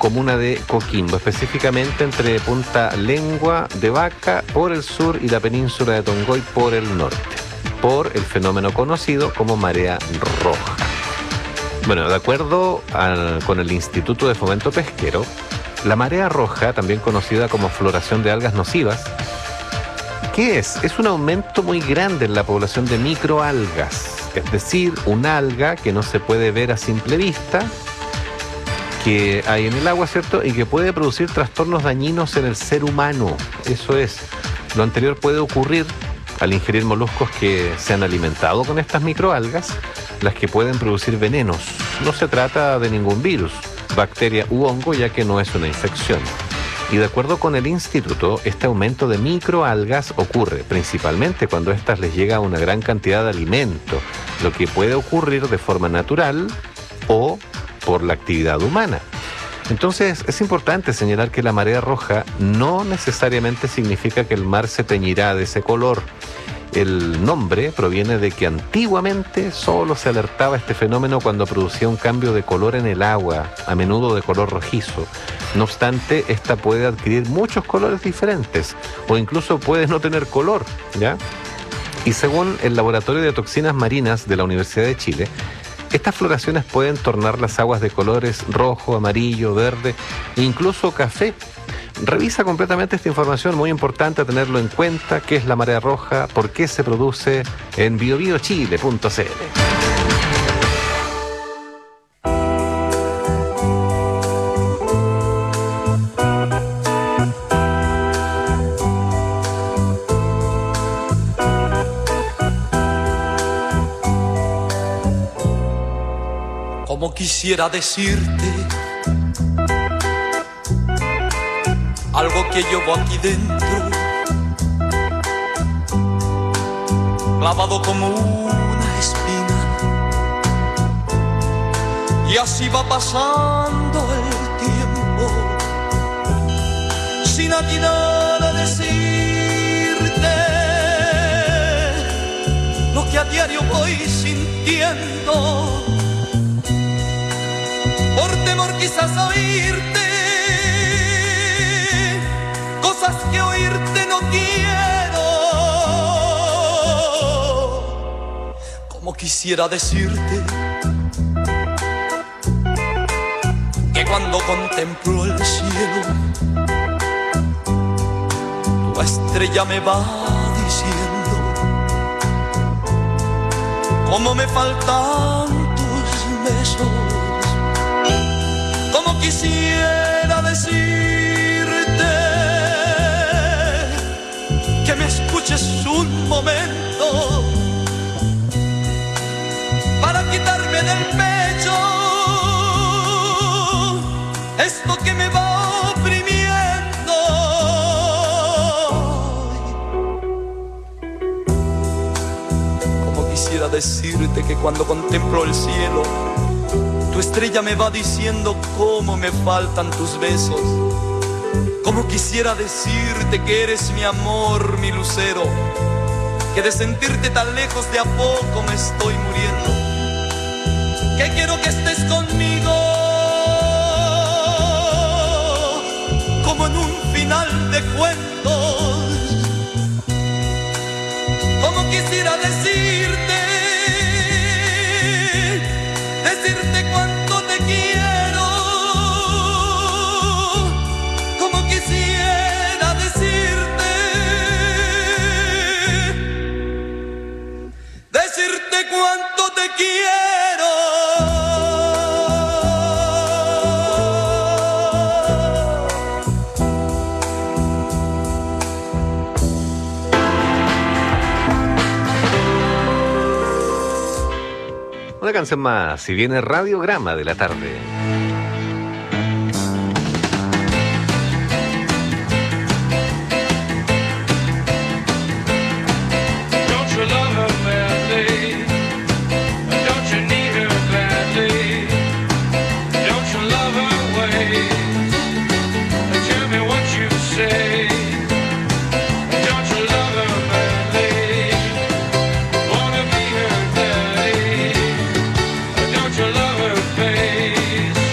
comuna de Coquimbo, específicamente entre Punta Lengua de Vaca por el sur y la península de Tongoy por el norte, por el fenómeno conocido como marea roja. Bueno, de acuerdo con el Instituto de Fomento Pesquero, la marea roja, también conocida como floración de algas nocivas, ¿qué es? Es un aumento muy grande en la población de microalgas, es decir, una alga que no se puede ver a simple vista, que hay en el agua, ¿cierto? Y que puede producir trastornos dañinos en el ser humano. Eso es. Lo anterior puede ocurrir al ingerir moluscos que se han alimentado con estas microalgas, las que pueden producir venenos. No se trata de ningún virus, bacteria u hongo, ya que no es una infección. Y de acuerdo con el instituto, este aumento de microalgas ocurre principalmente cuando a estas les llega una gran cantidad de alimento, lo que puede ocurrir de forma natural o por la actividad humana. Entonces, es importante señalar que la marea roja no necesariamente significa que el mar se teñirá de ese color. El nombre proviene de que antiguamente solo se alertaba este fenómeno cuando producía un cambio de color en el agua, a menudo de color rojizo. No obstante, esta puede adquirir muchos colores diferentes o incluso puede no tener color, ¿ya? Y según el Laboratorio de Toxinas Marinas de la Universidad de Chile, estas floraciones pueden tornar las aguas de colores rojo, amarillo, verde e incluso café. Revisa completamente esta información, muy importante tenerlo en cuenta, qué es la marea roja, por qué se produce en biobiochile.cl. Como quisiera decirte algo que llevo aquí dentro, clavado como una espina, y así va pasando el tiempo, sin atinar a decirte lo que a diario voy sintiendo, por temor quizás a oírte cosas que oírte no quiero. Como quisiera decirte que cuando contemplo el cielo, tu estrella me va diciendo cómo me faltan tus besos. Como quisiera decirte que me escuches un momento para quitarme del pecho esto que me va oprimiendo. Como quisiera decirte que cuando contemplo el cielo, tu estrella me va diciendo cómo me faltan tus besos. Como quisiera decirte que eres mi amor, mi lucero, que de sentirte tan lejos de a poco me estoy muriendo, que quiero que estés conmigo como en un final de cuentos. Como quisiera decirte cuánto te quiero, como quisiera decirte cuánto te quiero. Una canción más, si viene Radiograma de la tarde. Don't you love her face?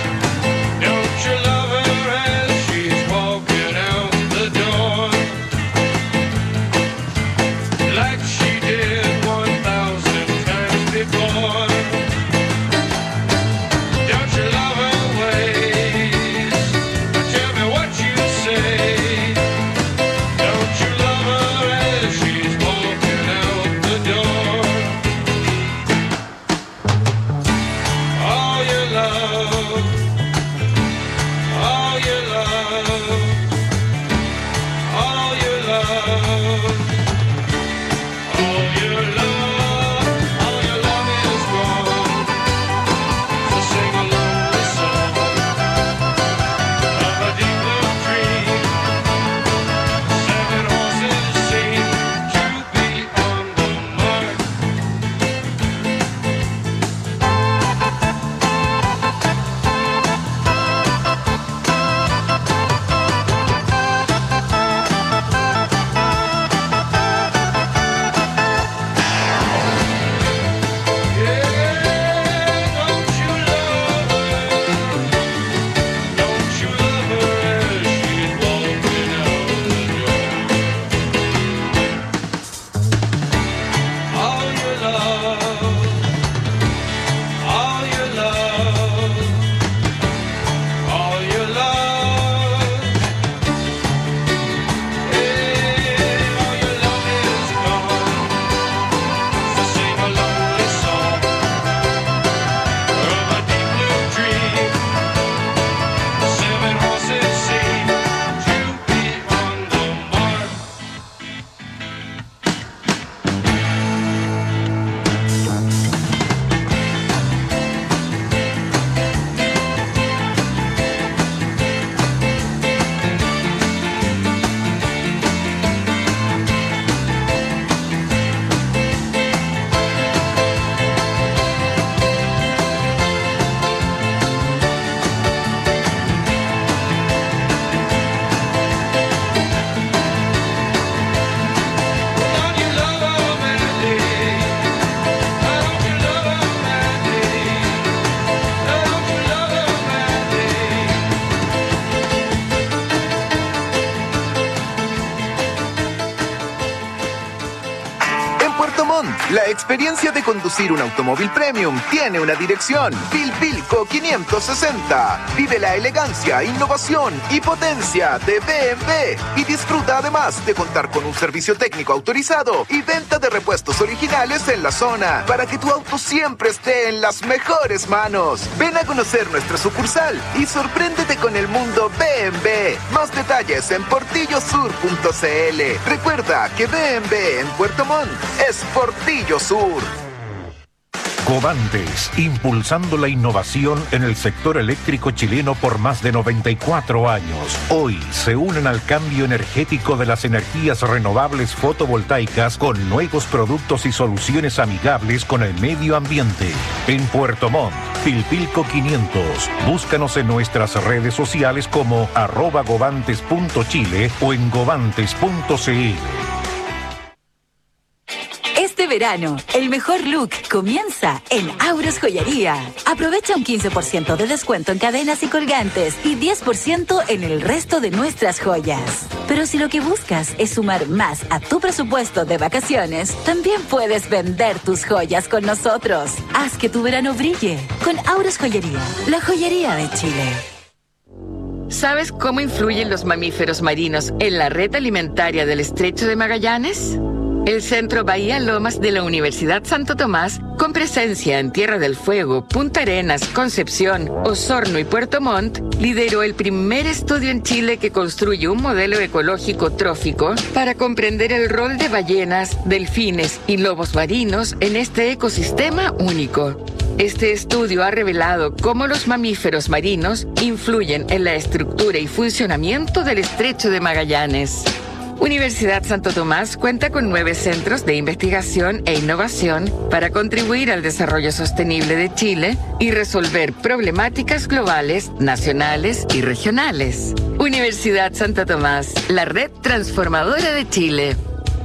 La experiencia de conducir un automóvil premium tiene una dirección. Pilpilco 560. Vive la elegancia, innovación y potencia de BMW. Y disfruta además de contar con un servicio técnico autorizado y venta de repuestos originales en la zona, para que tu auto siempre esté en las mejores manos. Ven a conocer nuestra sucursal y sorpréndete con el mundo BMW. Más detalles en portillosur.cl. Recuerda que BMW en Puerto Montt es Portillo Sur. Covantes, impulsando la innovación en el sector eléctrico chileno por más de 94 años. Hoy se unen al cambio energético de las energías renovables fotovoltaicas con nuevos productos y soluciones amigables con el medio ambiente. En Puerto Montt, Pilpilco 500. Búscanos en nuestras redes sociales como @govantes.chile o en govantes.cl. Este verano, el mejor look comienza en Auros Joyería. Aprovecha un 15% de descuento en cadenas y colgantes y 10% en el resto de nuestras joyas. Pero si lo que buscas es sumar más a tu presupuesto de vacaciones, también puedes vender tus joyas con nosotros. Haz que tu verano brille con Auros Joyería, la joyería de Chile. ¿Sabes cómo influyen los mamíferos marinos en la red alimentaria del Estrecho de Magallanes? El Centro Bahía Lomas de la Universidad Santo Tomás, con presencia en Tierra del Fuego, Punta Arenas, Concepción, Osorno y Puerto Montt, lideró el primer estudio en Chile que construye un modelo ecológico trófico para comprender el rol de ballenas, delfines y lobos marinos en este ecosistema único. Este estudio ha revelado cómo los mamíferos marinos influyen en la estructura y funcionamiento del Estrecho de Magallanes. Universidad Santo Tomás cuenta con 9 centros de investigación e innovación para contribuir al desarrollo sostenible de Chile y resolver problemáticas globales, nacionales y regionales. Universidad Santo Tomás, la red transformadora de Chile.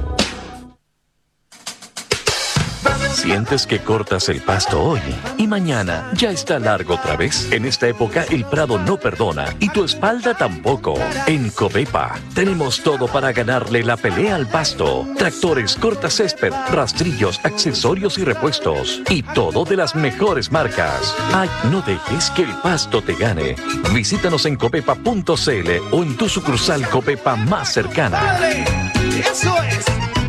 ¿Sientes que cortas el pasto hoy y mañana ya está largo otra vez? En esta época el prado no perdona y tu espalda tampoco. En Covepa tenemos todo para ganarle la pelea al pasto. Tractores, cortacésped, rastrillos, accesorios y repuestos. Y todo de las mejores marcas. Ay, no dejes que el pasto te gane. Visítanos en covepa.cl o en tu sucursal Covepa más cercana. Eso es.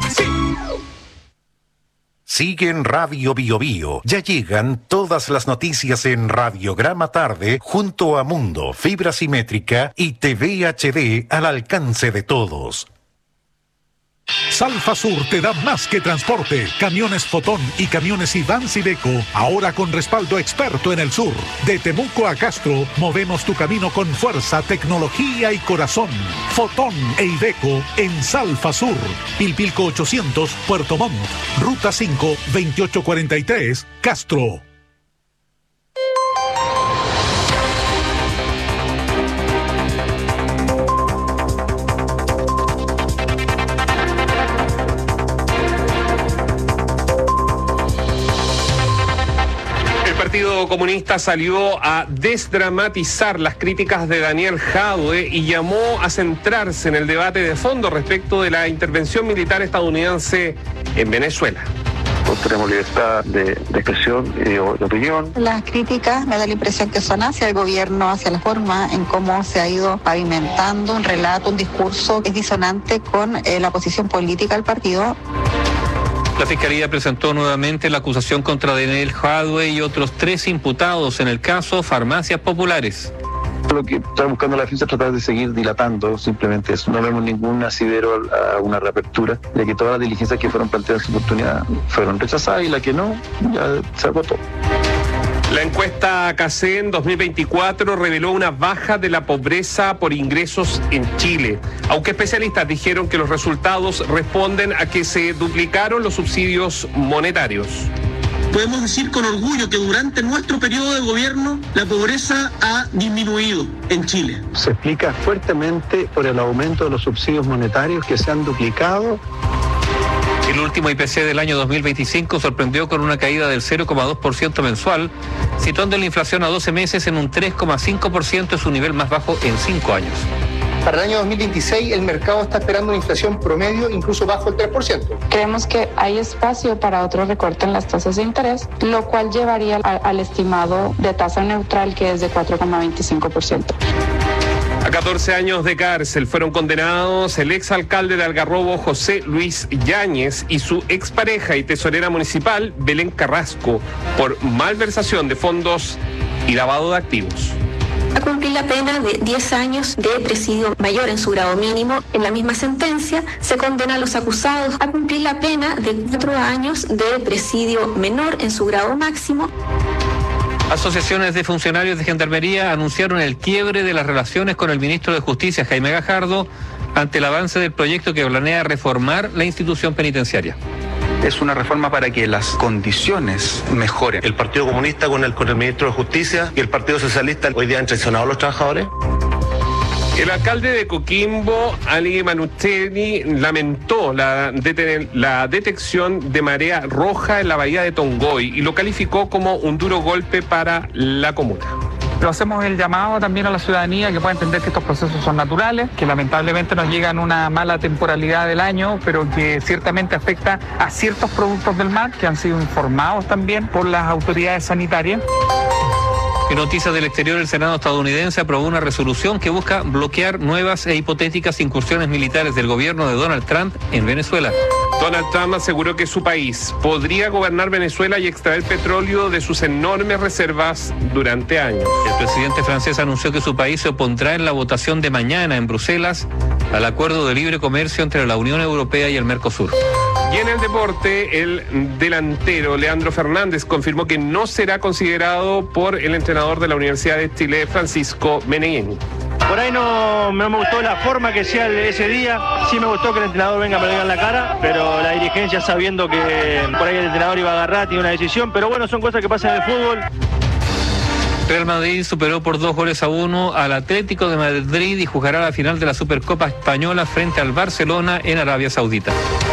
Sigue en Radio Bio Bio. Ya llegan todas las noticias en Radiograma Tarde junto a Mundo, Fibra Simétrica y TV HD al alcance de todos. Salfa Sur te da más que transporte. Camiones Fotón y camiones Iván Iveco, ahora con respaldo experto en el sur. De Temuco a Castro, movemos tu camino con fuerza, tecnología y corazón. Fotón e Iveco en Salfa Sur. Pilpilco 800, Puerto Montt. Ruta 5, 2843, Castro. El Partido Comunista salió a desdramatizar las críticas de Daniel Jadwe y llamó a centrarse en el debate de fondo respecto de la intervención militar estadounidense en Venezuela. Tenemos libertad de expresión y de opinión. Las críticas me da la impresión que son hacia el gobierno, hacia la forma en cómo se ha ido pavimentando un relato, un discurso que es disonante con la posición política del partido. La Fiscalía presentó nuevamente la acusación contra Daniel Jadwe y otros 3 imputados en el caso Farmacias Populares. Lo que está buscando la defensa es tratar de seguir dilatando simplemente eso. No vemos ningún asidero a una reapertura, de que todas las diligencias que fueron planteadas en su oportunidad fueron rechazadas y la que no, ya se agotó. La encuesta CACEN 2024 reveló una baja de la pobreza por ingresos en Chile, aunque especialistas dijeron que los resultados responden a que se duplicaron los subsidios monetarios. Podemos decir con orgullo que durante nuestro periodo de gobierno la pobreza ha disminuido en Chile. Se explica fuertemente por el aumento de los subsidios monetarios que se han duplicado. El último IPC del año 2025 sorprendió con una caída del 0,2% mensual, situando la inflación a 12 meses en un 3,5%, su nivel más bajo en 5 años. Para el año 2026 el mercado está esperando una inflación promedio incluso bajo el 3%. Creemos que hay espacio para otro recorte en las tasas de interés, lo cual llevaría al estimado de tasa neutral, que es de 4,25%. A 14 años de cárcel fueron condenados el exalcalde de Algarrobo, José Luis Yáñez, y su expareja y tesorera municipal, Belén Carrasco, por malversación de fondos y lavado de activos. A cumplir la pena de 10 años de presidio mayor en su grado mínimo. En la misma sentencia se condena a los acusados a cumplir la pena de 4 años de presidio menor en su grado máximo. Asociaciones de funcionarios de Gendarmería anunciaron el quiebre de las relaciones con el ministro de Justicia, Jaime Gajardo, ante el avance del proyecto que planea reformar la institución penitenciaria. Es una reforma para que las condiciones mejoren. El Partido Comunista con el ministro de Justicia y el Partido Socialista hoy día han traicionado a los trabajadores. El alcalde de Coquimbo, Ali Manucheni, lamentó la detección de marea roja en la bahía de Tongoy y lo calificó como un duro golpe para la comuna. Pero hacemos el llamado también a la ciudadanía que pueda entender que estos procesos son naturales, que lamentablemente nos llega en una mala temporalidad del año, pero que ciertamente afecta a ciertos productos del mar que han sido informados también por las autoridades sanitarias. En noticias del exterior, el Senado estadounidense aprobó una resolución que busca bloquear nuevas e hipotéticas incursiones militares del gobierno de Donald Trump en Venezuela. Donald Trump aseguró que su país podría gobernar Venezuela y extraer petróleo de sus enormes reservas durante años. El presidente francés anunció que su país se opondrá en la votación de mañana en Bruselas al acuerdo de libre comercio entre la Unión Europea y el Mercosur. Y en el deporte, el delantero Leandro Fernández confirmó que no será considerado por el entrenador de la Universidad de Chile, Francisco Meneghini. Por ahí no me gustó la forma que sea ese día. Sí me gustó que el entrenador venga a pegar en la cara, pero la dirigencia, sabiendo que por ahí el entrenador iba a agarrar, tiene una decisión. Pero bueno, son cosas que pasan en el fútbol. Real Madrid superó por 2-1 al Atlético de Madrid y jugará la final de la Supercopa Española frente al Barcelona en Arabia Saudita.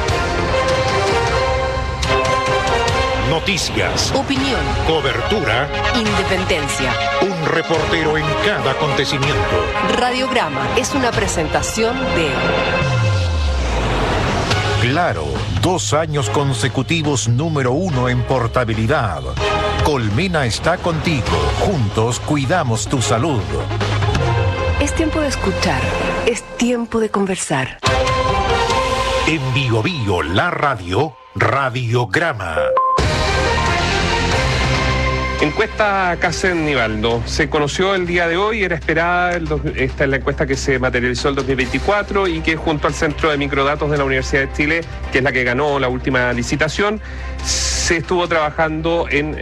Noticias, opinión, cobertura, independencia. Un reportero en cada acontecimiento. Radiograma es una presentación de Claro, 2 años consecutivos número 1 en portabilidad. Colmena está contigo. Juntos cuidamos tu salud. Es tiempo de escuchar. Es tiempo de conversar. En Bio Bio, la radio, Radiograma. Encuesta Casen Nivaldo. Se conoció el día de hoy, era esperada, esta es la encuesta que se materializó el 2024 y que junto al Centro de Microdatos de la Universidad de Chile, que es la que ganó la última licitación, se estuvo trabajando en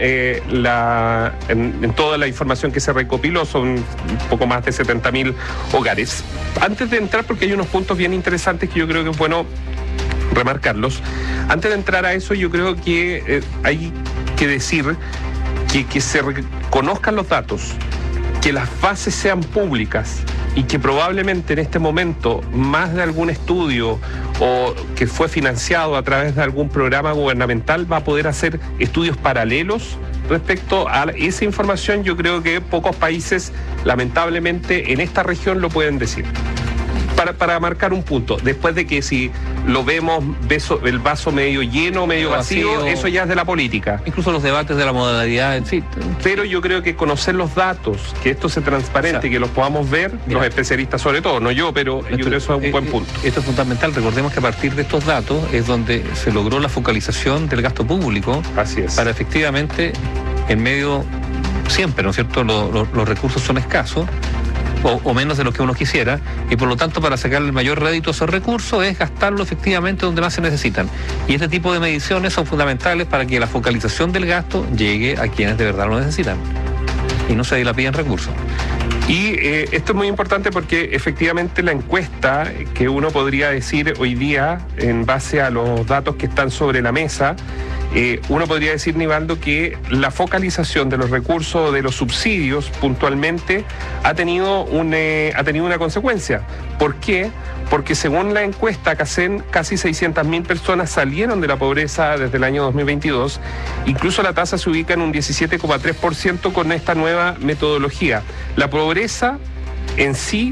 toda la información que se recopiló, son un poco más de 70.000 hogares. Antes de entrar, porque hay unos puntos bien interesantes que yo creo que es bueno remarcarlos, antes de entrar a eso yo creo que hay que decir que se reconozcan los datos, que las bases sean públicas y que probablemente en este momento más de algún estudio o que fue financiado a través de algún programa gubernamental va a poder hacer estudios paralelos respecto a esa información. Yo creo que pocos países, lamentablemente, en esta región lo pueden decir. Para marcar un punto, después de que si lo vemos el vaso medio lleno o medio vacío, eso ya es de la política. Incluso los debates de la modalidad en sí. Pero yo creo que conocer los datos, que esto sea transparente, que los podamos ver, los especialistas sobre todo, no yo, pero yo creo que eso es un buen punto. Esto es fundamental. Recordemos que a partir de estos datos es donde se logró la focalización del gasto público. Así es. Para efectivamente, en medio, siempre, ¿no es cierto?, los recursos son escasos, o menos de lo que uno quisiera, y por lo tanto para sacar el mayor rédito a esos recursos es gastarlo efectivamente donde más se necesitan. Y este tipo de mediciones son fundamentales para que la focalización del gasto llegue a quienes de verdad lo necesitan y no se dilapiden recursos. Y esto es muy importante porque efectivamente la encuesta que uno podría decir hoy día, en base a los datos que están sobre la mesa, uno podría decir, Nivaldo, que la focalización de los recursos, de los subsidios puntualmente, ha tenido una consecuencia. ¿Por qué? Porque según la encuesta Casen, casi 600.000 personas salieron de la pobreza desde el año 2022. Incluso la tasa se ubica en un 17,3% con esta nueva metodología. La pobreza en sí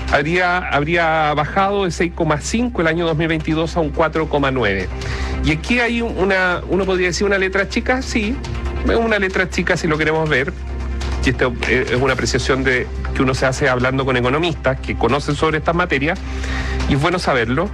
habría bajado de 6,5 el año 2022 a un 4,9. Y aquí hay uno podría decir una letra chica, sí, es una letra chica si lo queremos ver. Y esto es una apreciación que uno se hace hablando con economistas que conocen sobre estas materias, y es bueno saberlo.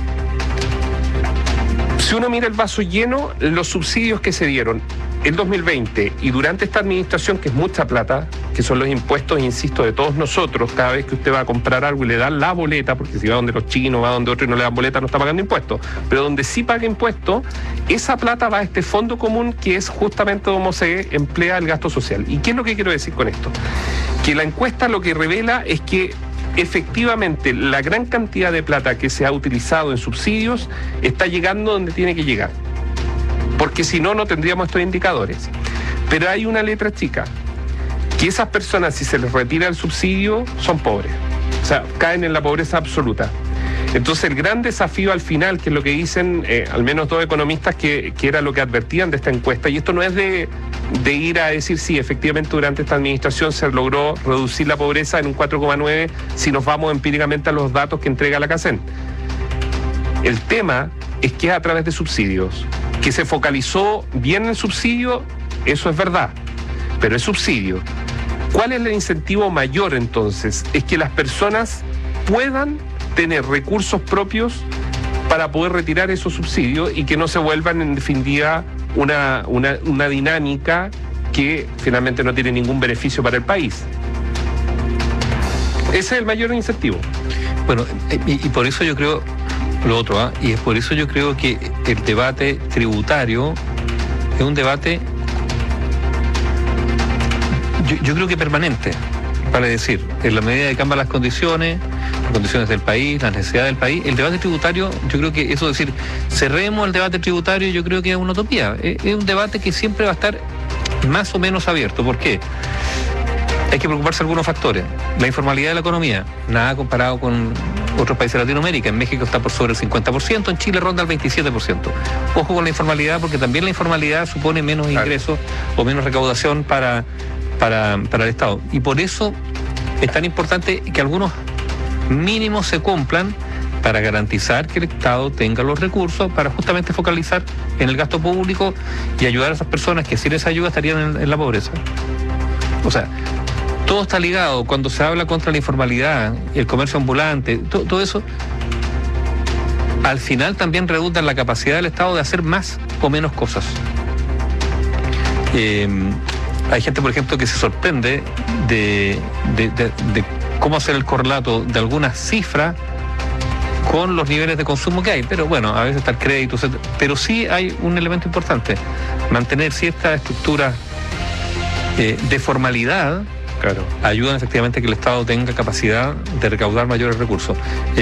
Si uno mira el vaso lleno, los subsidios que se dieron el 2020 y durante esta administración, que es mucha plata, que son los impuestos, insisto, de todos nosotros, cada vez que usted va a comprar algo y le dan la boleta, porque si va donde los chinos, va donde otros y no le dan boleta, no está pagando impuestos, pero donde sí paga impuestos, esa plata va a este fondo común que es justamente donde se emplea el gasto social. ¿Y qué es lo que quiero decir con esto? Que la encuesta lo que revela es que efectivamente la gran cantidad de plata que se ha utilizado en subsidios está llegando donde tiene que llegar, porque si no, no tendríamos estos indicadores. Pero hay una letra chica, que esas personas, si se les retira el subsidio, son pobres, o sea, caen en la pobreza absoluta. Entonces el gran desafío al final, que es lo que dicen al menos dos economistas que era lo que advertían de esta encuesta, y esto no es de ir a decir sí, efectivamente durante esta administración se logró reducir la pobreza en un 4,9 si nos vamos empíricamente a los datos que entrega la CACEN. El tema es que es a través de subsidios, que se focalizó bien el subsidio, eso es verdad, pero es subsidio. ¿Cuál es el incentivo mayor entonces? Es que las personas puedan tener recursos propios para poder retirar esos subsidios y que no se vuelvan en definitiva una dinámica que finalmente no tiene ningún beneficio para el país. Ese es el mayor incentivo. Bueno, y por eso yo creo lo otro, y es por eso yo creo que el debate tributario es un debate, yo creo que permanente, vale decir, en la medida que cambian las condiciones del país, las necesidades del país, el debate tributario, yo creo que eso, decir, cerremos el debate tributario, yo creo que es una utopía. Es un debate que siempre va a estar más o menos abierto. ¿Por qué? Hay que preocuparse de algunos factores. La informalidad de la economía, nada comparado con otros países de Latinoamérica. En México está por sobre el 50%, en Chile ronda el 27%. Ojo con la informalidad, porque también la informalidad supone menos ingresos o menos recaudación para el Estado. Y por eso es tan importante que algunos mínimos se cumplan para garantizar que el Estado tenga los recursos para justamente focalizar en el gasto público y ayudar a esas personas que sin esa ayuda estarían en la pobreza. O sea, todo está ligado. Cuando se habla contra la informalidad, el comercio ambulante, todo eso, al final también redunda en la capacidad del Estado de hacer más o menos cosas. Hay gente, por ejemplo, que se sorprende de cómo hacer el correlato de algunas cifras con los niveles de consumo que hay. Pero bueno, a veces está el crédito, etc. Pero sí hay un elemento importante, mantener cierta estructura de formalidad. Claro. Ayudan efectivamente a que el Estado tenga capacidad de recaudar mayores recursos.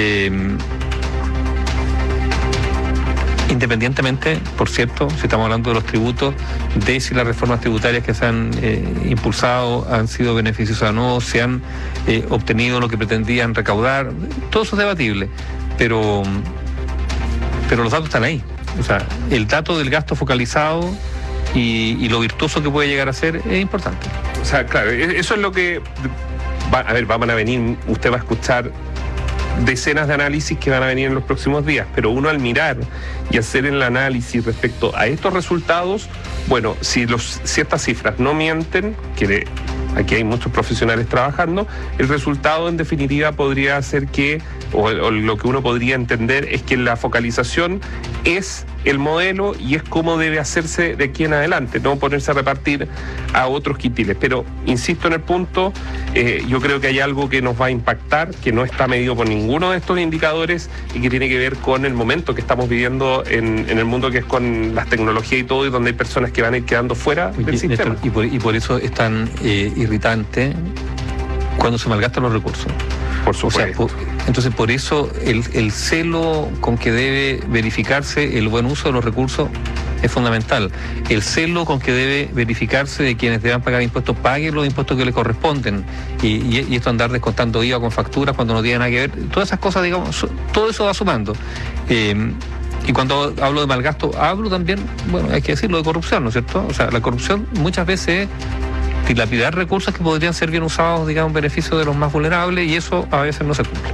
Independientemente, por cierto, si estamos hablando de los tributos, de si las reformas tributarias que se han impulsado han sido beneficiosas o no, si han obtenido lo que pretendían recaudar, todo eso es debatible, pero los datos están ahí. O sea, el dato del gasto focalizado y lo virtuoso que puede llegar a ser es importante. O sea, claro, eso es lo que... van a venir, usted va a escuchar decenas de análisis que van a venir en los próximos días, pero uno al mirar y hacer el análisis respecto a estos resultados, bueno, si ciertas cifras no mienten, que aquí hay muchos profesionales trabajando, el resultado en definitiva podría ser que, o lo que uno podría entender es que la focalización es el modelo y es cómo debe hacerse de aquí en adelante, no ponerse a repartir a otros quintiles. Pero insisto en el punto, yo creo que hay algo que nos va a impactar, que no está medido por ninguno de estos indicadores y que tiene que ver con el momento que estamos viviendo en el mundo, que es con las tecnologías y todo, y donde hay personas que van a ir quedando fuera del sistema. Y por eso es tan irritante cuando se malgastan los recursos. Por supuesto. O sea, entonces, por eso el celo con que debe verificarse el buen uso de los recursos es fundamental. El celo con que debe verificarse de quienes deban pagar impuestos, paguen los impuestos que les corresponden. Y esto andar descontando IVA con facturas cuando no tiene nada que ver, todas esas cosas, digamos, todo eso va sumando. Y cuando hablo de malgasto, hablo también, bueno, hay que decirlo, de corrupción, ¿no es cierto? O sea, la corrupción muchas veces dilapidar recursos que podrían ser bien usados, digamos, en beneficio de los más vulnerables, y eso a veces no se cumple.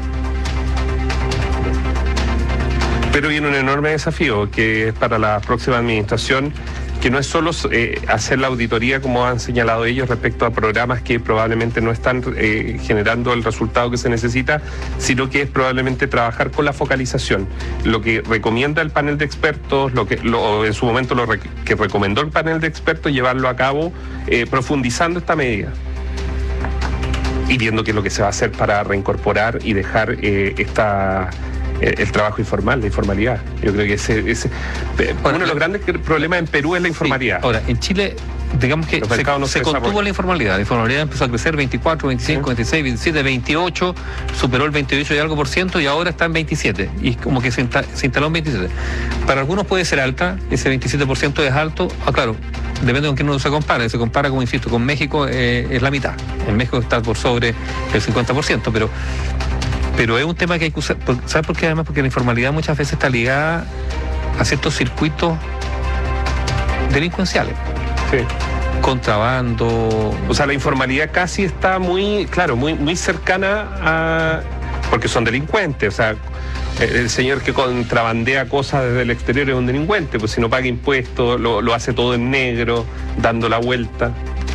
Pero viene un enorme desafío que es para la próxima administración, que no es solo hacer la auditoría, como han señalado ellos, respecto a programas que probablemente no están generando el resultado que se necesita, sino que es probablemente trabajar con la focalización. Lo que recomienda el panel de expertos, en su momento que recomendó el panel de expertos, llevarlo a cabo profundizando esta medida y viendo qué es lo que se va a hacer para reincorporar y dejar el trabajo informal, la informalidad. Yo creo que uno de los grandes problemas en Perú es la informalidad. Sí. Ahora, en Chile, digamos que se contuvo la informalidad. La informalidad empezó a crecer 24, 25, 26, 27, 28, superó el 28 y algo por ciento, y ahora está en 27. Y como que se instaló en 27. Para algunos puede ser alta, ese 27% es alto. Claro, depende con quién uno se compara. Se compara, como insisto, con México, es la mitad. En México está por sobre el 50%, pero es un tema que hay que usar. ¿Sabes por qué? Además, porque la informalidad muchas veces está ligada a ciertos circuitos delincuenciales. Sí. Contrabando. O sea, la informalidad casi está muy cercana a... porque son delincuentes. O sea, el señor que contrabandea cosas desde el exterior es un delincuente, pues si no paga impuestos, lo hace todo en negro, dando la vuelta.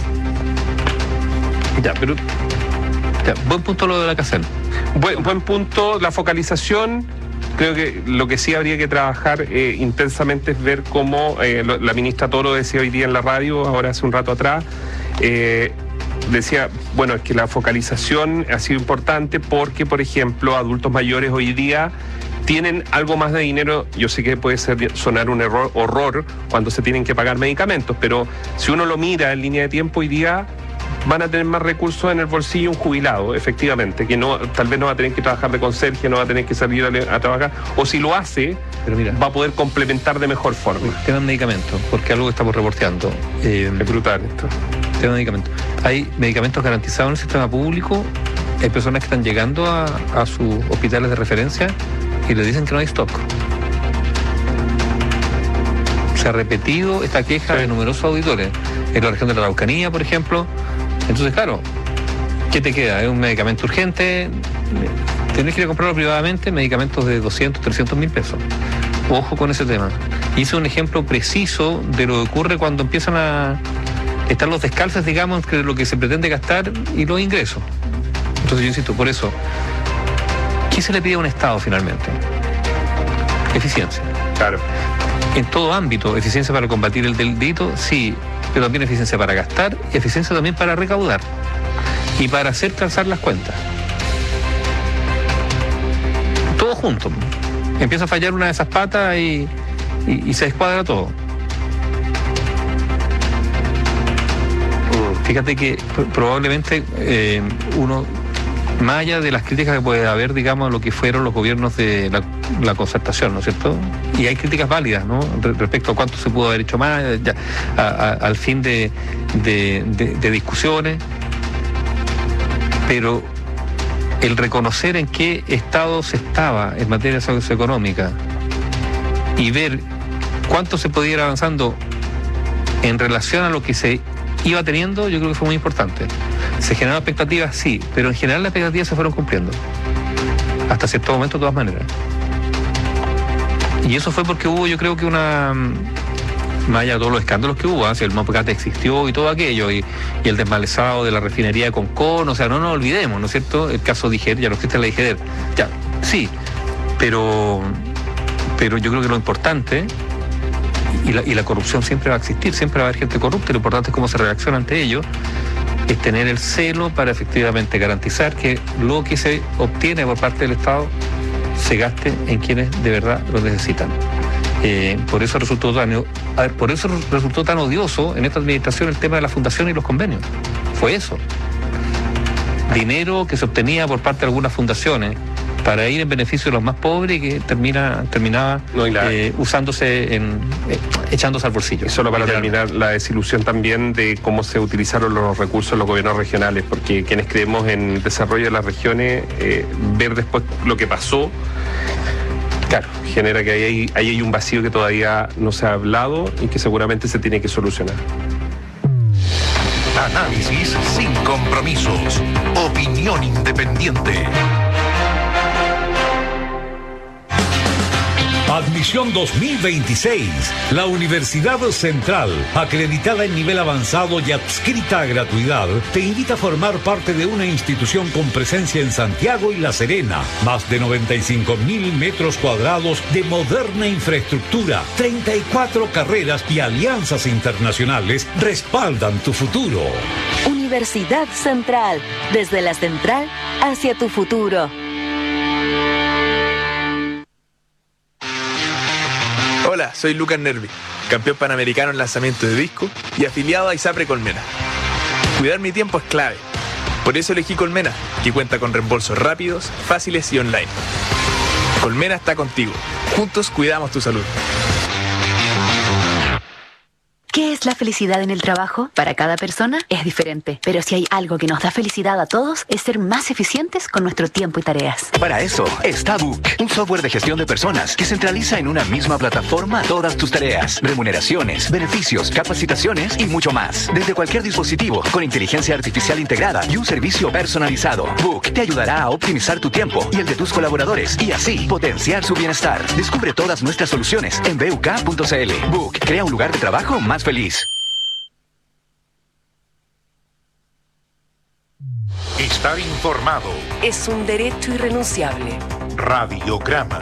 Buen punto lo de la CACEN. Buen punto, la focalización. Creo que lo que sí habría que trabajar intensamente es ver cómo la ministra Toro decía hoy día en la radio, ahora hace un rato atrás, decía, bueno, es que la focalización ha sido importante porque, por ejemplo, adultos mayores hoy día tienen algo más de dinero. Yo sé que puede sonar un horror cuando se tienen que pagar medicamentos, pero si uno lo mira en línea de tiempo, hoy día van a tener más recursos en el bolsillo un jubilado, efectivamente, que tal vez no va a tener que trabajar de conserje, no va a tener que salir a trabajar, o si lo hace, pero mira, va a poder complementar de mejor forma. El tema de medicamentos, porque algo que estamos reporteando. Es brutal esto. El tema de medicamentos. Hay medicamentos garantizados en el sistema público, hay personas que están llegando a sus hospitales de referencia y le dicen que no hay stock. Se ha repetido esta queja de numerosos auditores. En la región de la Araucanía, por ejemplo. Entonces, claro, ¿qué te queda? ¿Es un medicamento urgente? Tenés que ir a comprarlo privadamente, medicamentos de 200, 300 mil pesos. Ojo con ese tema. Hice un ejemplo preciso de lo que ocurre cuando empiezan a estar los descalces, digamos, entre lo que se pretende gastar y los ingresos. Entonces yo insisto, por eso, ¿qué se le pide a un Estado finalmente? Eficiencia. Claro. En todo ámbito, eficiencia para combatir el delito, sí, pero también eficiencia para gastar y eficiencia también para recaudar y para hacer calzar las cuentas. Todo junto. Empieza a fallar una de esas patas y se descuadra todo. Fíjate que probablemente uno, más allá de las críticas que puede haber, digamos, lo que fueron los gobiernos de la concertación, ¿no es cierto? Y hay críticas válidas, ¿no? Respecto a cuánto se pudo haber hecho más, al fin de discusiones. Pero el reconocer en qué estado se estaba en materia socioeconómica y ver cuánto se podía ir avanzando en relación a lo que se iba teniendo, yo creo que fue muy importante. Se generaron expectativas, sí, pero en general las expectativas se fueron cumpliendo. Hasta cierto momento, de todas maneras. Y eso fue porque hubo, yo creo que más allá de todos los escándalos que hubo, si el Mapocate existió y todo aquello, y el desmalezado de la refinería de Concón, o sea, no nos olvidemos, ¿no es cierto? El caso Diger, ya lo que está en la Diger, ya, sí, pero yo creo que lo importante, y la corrupción siempre va a existir, siempre va a haber gente corrupta, y lo importante es cómo se reacciona ante ello, es tener el celo para efectivamente garantizar que lo que se obtiene por parte del Estado se gaste en quienes de verdad lo necesitan. Por eso resultó tan odioso en esta administración el tema de la fundación y los convenios. Fue eso. Dinero que se obtenía por parte de algunas fundaciones para ir en beneficio de los más pobres y que terminaba usándose echándose al bolsillo. Solo para terminar, la desilusión también de cómo se utilizaron los recursos de los gobiernos regionales, porque quienes creemos en el desarrollo de las regiones, ver después lo que pasó, claro, genera que ahí hay un vacío que todavía no se ha hablado y que seguramente se tiene que solucionar. Análisis sin compromisos. Opinión independiente. Admisión 2026. La Universidad Central, acreditada en nivel avanzado y adscrita a gratuidad, te invita a formar parte de una institución con presencia en Santiago y La Serena. Más de 95.000 metros cuadrados de moderna infraestructura, 34 carreras y alianzas internacionales respaldan tu futuro. Universidad Central, desde la central hacia tu futuro. Hola, soy Lucas Nervi, campeón panamericano en lanzamiento de disco y afiliado a ISAPRE Colmena. Cuidar mi tiempo es clave. Por eso elegí Colmena, que cuenta con reembolsos rápidos, fáciles y online. Colmena está contigo. Juntos cuidamos tu salud. ¿Qué es la felicidad en el trabajo? Para cada persona es diferente, pero si hay algo que nos da felicidad a todos es ser más eficientes con nuestro tiempo y tareas. Para eso está Book, un software de gestión de personas que centraliza en una misma plataforma todas tus tareas, remuneraciones, beneficios, capacitaciones y mucho más. Desde cualquier dispositivo, con inteligencia artificial integrada y un servicio personalizado. Book te ayudará a optimizar tu tiempo y el de tus colaboradores y así potenciar su bienestar. Descubre todas nuestras soluciones en buk.cl. Book crea un lugar de trabajo más feliz. Estar informado es un derecho irrenunciable. Radiograma.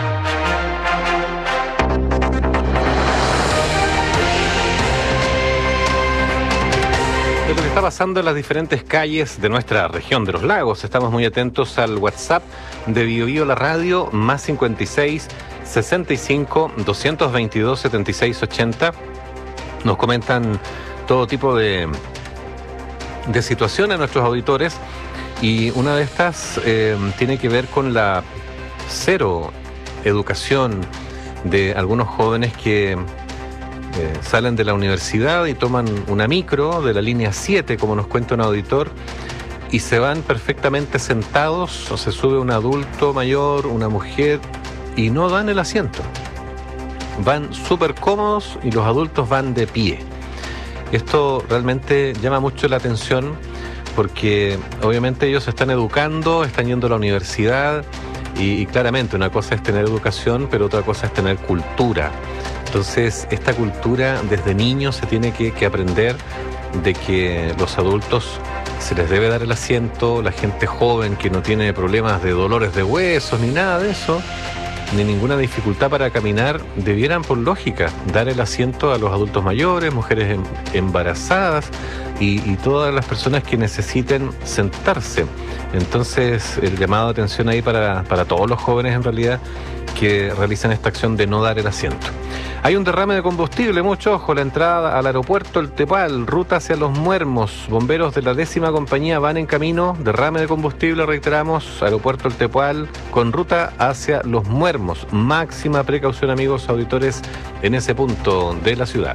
Lo que está pasando en las diferentes calles de nuestra región de los lagos. Estamos muy atentos al WhatsApp de BioBio La Radio, más 56 65 222 76 80. Nos comentan todo tipo de situaciones nuestros auditores y una de estas tiene que ver con la cero educación de algunos jóvenes que salen de la universidad y toman una micro de la línea 7, como nos cuenta un auditor, y se van perfectamente sentados, o se sube un adulto mayor, una mujer, y no dan el asiento. Van súper cómodos y los adultos van de pie. Esto realmente llama mucho la atención porque obviamente ellos se están educando, están yendo a la universidad y claramente una cosa es tener educación, pero otra cosa es tener cultura. Entonces esta cultura desde niños se tiene que aprender de que los adultos se les debe dar el asiento, la gente joven que no tiene problemas de dolores de huesos ni nada de eso, ni ninguna dificultad para caminar, debieran por lógica dar el asiento a los adultos mayores, mujeres embarazadas y todas las personas que necesiten sentarse. Entonces el llamado de atención ahí para todos los jóvenes en realidad que realizan esta acción de no dar el asiento. Hay un derrame de combustible, mucho ojo, la entrada al aeropuerto El Tepal, ruta hacia Los Muermos. Bomberos de la 10ª compañía van en camino, derrame de combustible, reiteramos, aeropuerto El Tepal con ruta hacia Los Muermos. Máxima precaución, amigos auditores, en ese punto de la ciudad.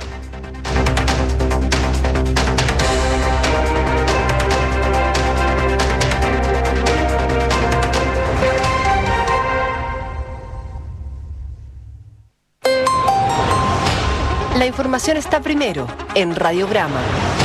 La información está primero en Radiograma.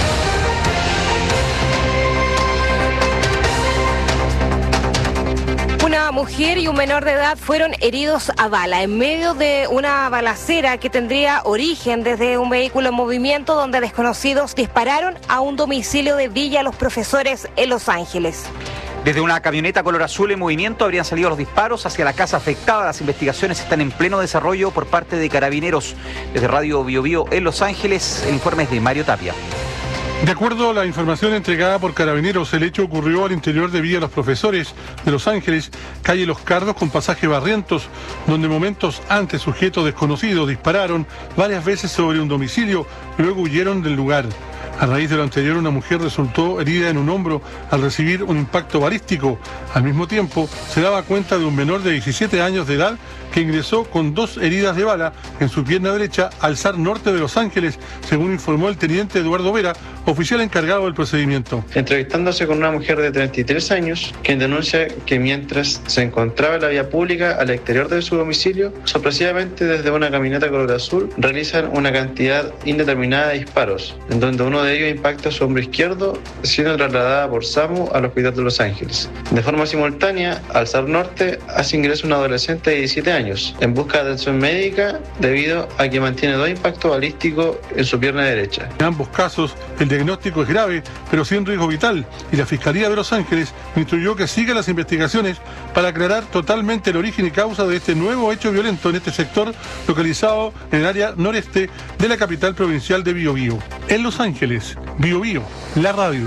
Una mujer y un menor de edad fueron heridos a bala en medio de una balacera que tendría origen desde un vehículo en movimiento donde desconocidos dispararon a un domicilio de Villa Los Profesores en Los Ángeles. Desde una camioneta color azul en movimiento habrían salido los disparos hacia la casa afectada. Las investigaciones están en pleno desarrollo por parte de Carabineros. Desde Radio BioBio en Los Ángeles, el informe es de Mario Tapia. De acuerdo a la información entregada por Carabineros, el hecho ocurrió al interior de Villa Los Profesores de Los Ángeles, calle Los Cardos con pasaje Barrientos, donde momentos antes sujetos desconocidos dispararon varias veces sobre un domicilio y luego huyeron del lugar. A raíz de lo anterior, una mujer resultó herida en un hombro al recibir un impacto balístico. Al mismo tiempo, se daba cuenta de un menor de 17 años de edad que ingresó con 2 heridas de bala en su pierna derecha al SAR Norte de Los Ángeles, según informó el teniente Eduardo Vera, oficial encargado del procedimiento. Entrevistándose con una mujer de 33 años, quien denuncia que mientras se encontraba en la vía pública al exterior de su domicilio, sorpresivamente desde una camioneta color azul realizan una cantidad indeterminada de disparos, en donde uno de debido a impacto a su hombro izquierdo, siendo trasladada por SAMU al Hospital de Los Ángeles. De forma simultánea, al SAR Norte hace ingreso un adolescente de 17 años en busca de atención médica debido a que mantiene 2 impactos balísticos en su pierna derecha. En ambos casos, el diagnóstico es grave, pero sin riesgo vital, y la Fiscalía de Los Ángeles instruyó que siga las investigaciones para aclarar totalmente el origen y causa de este nuevo hecho violento en este sector localizado en el área noreste de la capital provincial de Biobío. En Los Ángeles, Biobío, la radio.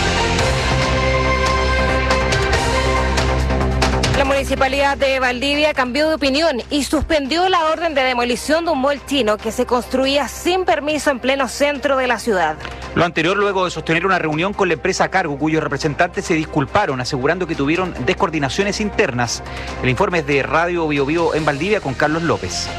La Municipalidad de Valdivia cambió de opinión y suspendió la orden de demolición de un mall chino que se construía sin permiso en pleno centro de la ciudad. Lo anterior luego de sostener una reunión con la empresa a cargo, cuyos representantes se disculparon, asegurando que tuvieron descoordinaciones internas. El informe es de Radio Biobío en Valdivia con Carlos López.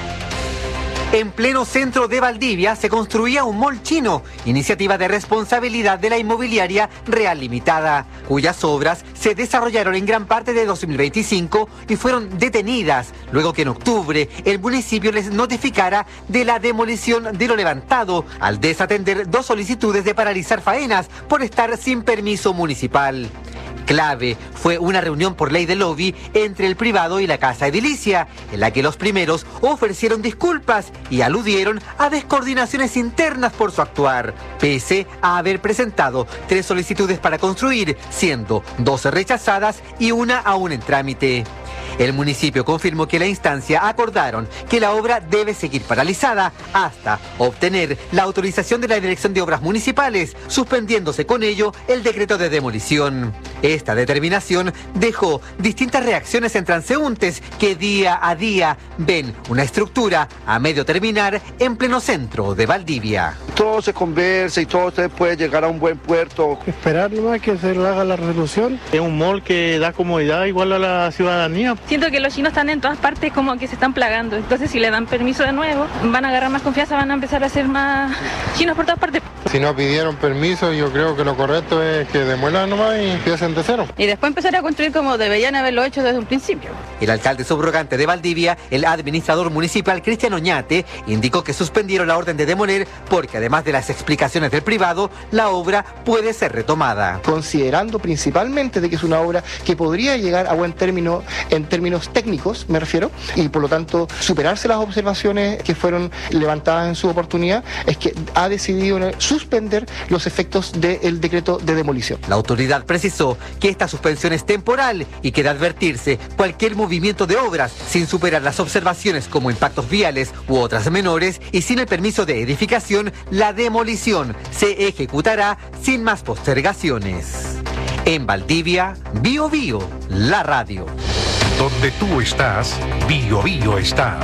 En pleno centro de Valdivia se construía un mall chino, iniciativa de responsabilidad de la inmobiliaria Real Limitada, cuyas obras se desarrollaron en gran parte de 2025 y fueron detenidas, luego que en octubre el municipio les notificara de la demolición de lo levantado, al desatender 2 solicitudes de paralizar faenas por estar sin permiso municipal. Clave fue una reunión por ley de lobby entre el privado y la casa edilicia, en la que los primeros ofrecieron disculpas y aludieron a descoordinaciones internas por su actuar, pese a haber presentado 3 solicitudes para construir, siendo 12 rechazadas y una aún en trámite. El municipio confirmó que la instancia acordaron que la obra debe seguir paralizada hasta obtener la autorización de la Dirección de Obras Municipales, suspendiéndose con ello el decreto de demolición. Esta determinación dejó distintas reacciones en transeúntes que día a día ven una estructura a medio terminar en pleno centro de Valdivia. Todo se conversa y todo se puede llegar a un buen puerto. Esperar nomás que se haga la resolución. Es un mall que da comodidad igual a la ciudadanía. Siento que los chinos están en todas partes, como que se están plagando. Entonces, si le dan permiso de nuevo, van a agarrar más confianza, van a empezar a hacer más chinos por todas partes. Si no pidieron permiso, yo creo que lo correcto es que demuelan nomás y empiecen de cero. Y después empezar a construir como deberían haberlo hecho desde un principio. El alcalde subrogante de Valdivia, el administrador municipal Cristian Oñate, indicó que suspendieron la orden de demoler porque además de las explicaciones del privado, la obra puede ser retomada. Considerando principalmente de que es una obra que podría llegar a buen término en términos técnicos, me refiero, y por lo tanto superarse las observaciones que fueron levantadas en su oportunidad, es que ha decidido suspender los efectos del decreto de demolición. La autoridad precisó que esta suspensión es temporal y que de advertirse cualquier movimiento de obras sin superar las observaciones como impactos viales u otras menores y sin el permiso de edificación, la demolición se ejecutará sin más postergaciones. En Valdivia, Biobío, la radio. Donde tú estás, Biobío está.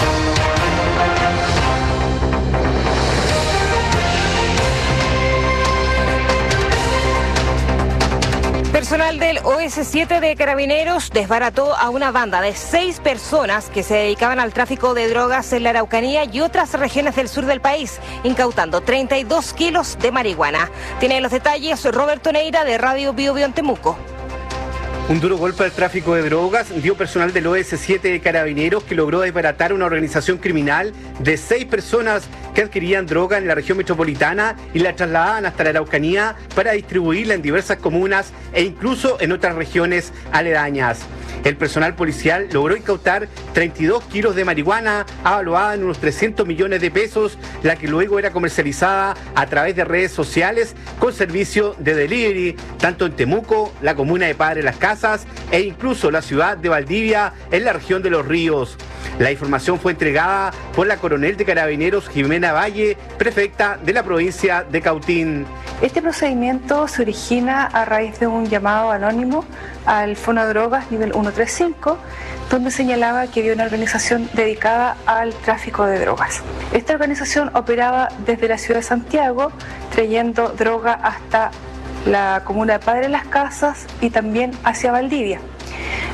Personal del OS7 de Carabineros desbarató a una banda de 6 personas que se dedicaban al tráfico de drogas en la Araucanía y otras regiones del sur del país, incautando 32 kilos de marihuana. Tiene los detalles Roberto Neira de Radio Biobío en Temuco. Un duro golpe al tráfico de drogas dio personal del OS7 de Carabineros que logró desbaratar una organización criminal de 6 personas que adquirían droga en la región metropolitana y la trasladaban hasta la Araucanía para distribuirla en diversas comunas e incluso en otras regiones aledañas. El personal policial logró incautar 32 kilos de marihuana avaluada en unos 300 millones de pesos, la que luego era comercializada a través de redes sociales con servicio de delivery, tanto en Temuco, la comuna de Padre Las Casas e incluso la ciudad de Valdivia en la región de Los Ríos. La información fue entregada por la coronel de Carabineros Jimena Valle, prefecta de la provincia de Cautín. Este procedimiento se origina a raíz de un llamado anónimo al Fonodrogas nivel 135, donde señalaba que había una organización dedicada al tráfico de drogas. Esta organización operaba desde la ciudad de Santiago, trayendo droga hasta la comuna de Padre Las Casas y también hacia Valdivia.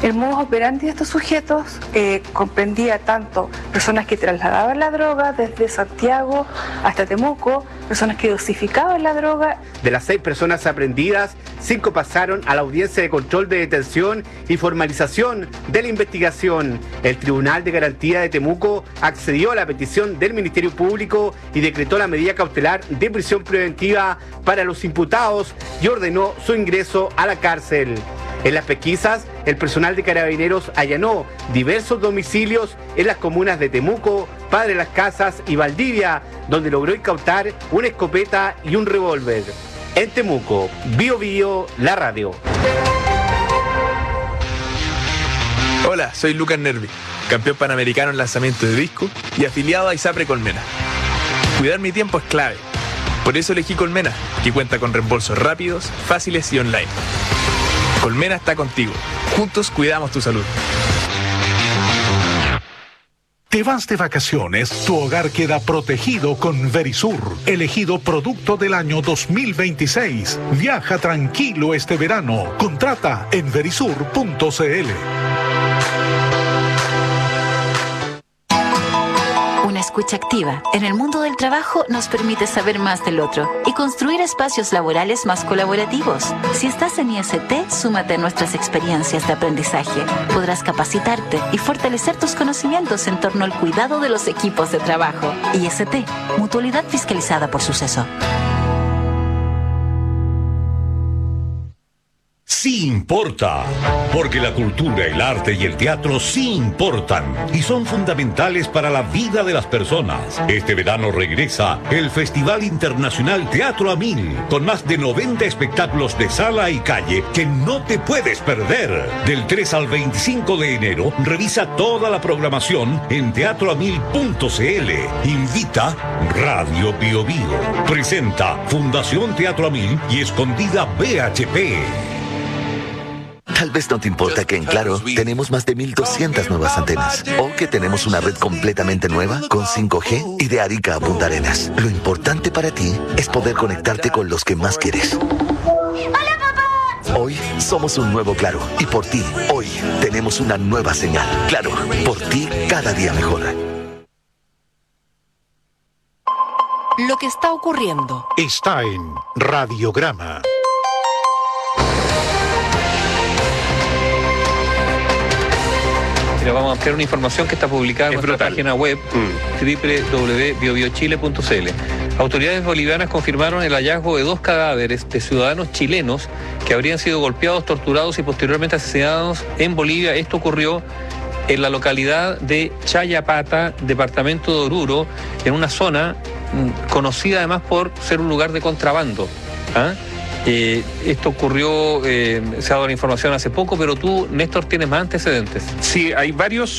El modus operandi de estos sujetos comprendía tanto personas que trasladaban la droga desde Santiago hasta Temuco, personas que dosificaban la droga. De las 6 personas aprehendidas, 5 pasaron a la audiencia de control de detención y formalización de la investigación. El Tribunal de Garantía de Temuco accedió a la petición del Ministerio Público y decretó la medida cautelar de prisión preventiva para los imputados y ordenó su ingreso a la cárcel. En las pesquisas, el personal de Carabineros allanó diversos domicilios en las comunas de Temuco, Padre Las Casas y Valdivia, donde logró incautar una escopeta y un revólver. En Temuco, Bio Bio, la radio. Hola, soy Lucas Nervi, campeón panamericano en lanzamiento de disco y afiliado a ISAPRE Colmena. Cuidar mi tiempo es clave. Por eso elegí Colmena, que cuenta con reembolsos rápidos, fáciles y online. Colmena está contigo. Juntos cuidamos tu salud. ¿Te vas de vacaciones? Tu hogar queda protegido con Verisur, elegido producto del año 2026. Viaja tranquilo este verano. Contrata en verisur.cl. Una escucha activa en el mundo del trabajo nos permite saber más del otro y construir espacios laborales más colaborativos. Si estás en IST, súmate a nuestras experiencias de aprendizaje. Podrás capacitarte y fortalecer tus conocimientos en torno al cuidado de los equipos de trabajo. IST, Mutualidad Fiscalizada por Suceso. Sí importa, porque la cultura, el arte y el teatro sí importan y son fundamentales para la vida de las personas. Este verano regresa el Festival Internacional Teatro a 1000, con más de 90 espectáculos de sala y calle que no te puedes perder. Del 3 al 25 de enero, revisa toda la programación en teatroamil.cl. Invita Radio Bio Bio. Presenta Fundación Teatro a 1000 y Escondida BHP. Tal vez no te importa que en Claro tenemos más de 1.200 nuevas antenas o que tenemos una red completamente nueva con 5G y de Arica a Punta Arenas. Lo importante para ti es poder conectarte con los que más quieres. ¡Hola, papá! Hoy somos un nuevo Claro y por ti, hoy tenemos una nueva señal. Claro, por ti cada día mejor. Lo que está ocurriendo está en Radiograma. Mira, vamos a ampliar una información que está publicada en nuestra página web www.biobiochile.cl. Autoridades bolivianas confirmaron el hallazgo de 2 cadáveres de ciudadanos chilenos que habrían sido golpeados, torturados y posteriormente asesinados en Bolivia. Esto ocurrió en la localidad de Chayapata, departamento de Oruro, en una zona conocida además por ser un lugar de contrabando. Esto ocurrió, se ha dado la información hace poco, pero tú, Néstor, tienes más antecedentes. Sí, hay varios